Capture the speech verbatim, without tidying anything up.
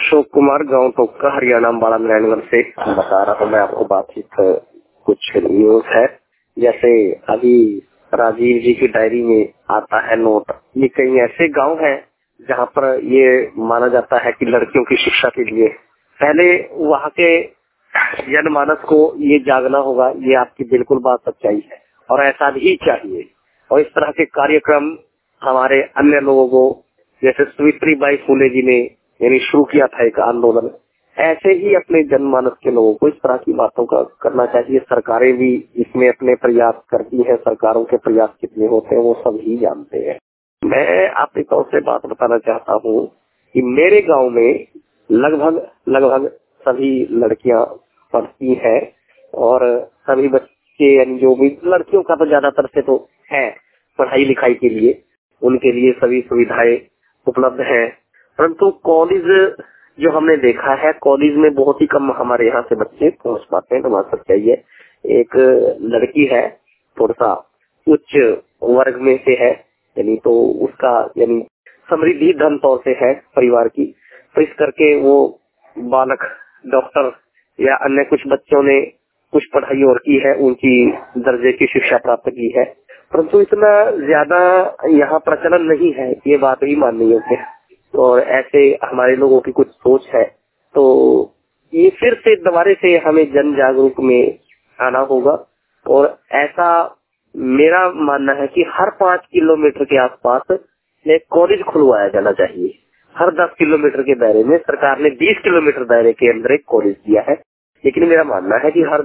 अशोक कुमार, गांव टोका, हरियाणा, अम्बाड़ा नारायणगढ़ से बता रहा हूँ मैं आपको बातचीत। कुछ न्यूज है, जैसे अभी राजीव जी की डायरी में आता है नोट, ये कई ऐसे गांव हैं जहां पर ये माना जाता है कि लड़कियों की शिक्षा के लिए पहले वहां के जनमानस को ये जागना होगा। ये आपकी बिल्कुल बात सच्चाई है और ऐसा भी चाहिए। और इस तरह के कार्यक्रम हमारे अन्य लोगों को, जैसे सावित्री बाई फुले जी ने यानी शुरू किया था एक आंदोलन, ऐसे ही अपने जनमानस के लोगों को इस तरह की बातों का करना चाहिए। सरकारें भी इसमें अपने प्रयास करती हैं, सरकारों के प्रयास कितने होते हैं वो सब ही जानते हैं। मैं आपके तौर से बात बताना चाहता हूँ कि मेरे गांव में लगभग लगभग सभी लड़कियां पढ़ती हैं और सभी बच्चे यानी जो भी लड़कियों का तो ज्यादातर से तो है पढ़ाई लिखाई के लिए, उनके लिए सभी सुविधाएं उपलब्ध है। परंतु कॉलेज जो हमने देखा है, कॉलेज में बहुत ही कम हमारे यहाँ से बच्चे पहुंच पाते हैं। तो बात सच्चाई है। एक लड़की है, थोड़ा सा उच्च वर्ग में से है, यानी तो उसका यानी समृद्धि धन तौर से है परिवार की, तो इस करके वो बालक डॉक्टर या अन्य कुछ बच्चों ने कुछ पढ़ाई और की है, ऊंची दर्जे की शिक्षा प्राप्त की है, परंतु इतना ज्यादा यहाँ प्रचलन नहीं है। ये बात ही माननी होती है और ऐसे हमारे लोगों की कुछ सोच है। तो ये फिर से दोबारा से हमें जन जागरूक में आना होगा और ऐसा मेरा मानना है कि हर पाँच किलोमीटर के आसपास एक कॉलेज खुलवाया जाना चाहिए। हर दस किलोमीटर के दायरे में सरकार ने बीस किलोमीटर दायरे के अंदर एक कॉलेज दिया है, लेकिन मेरा मानना है कि हर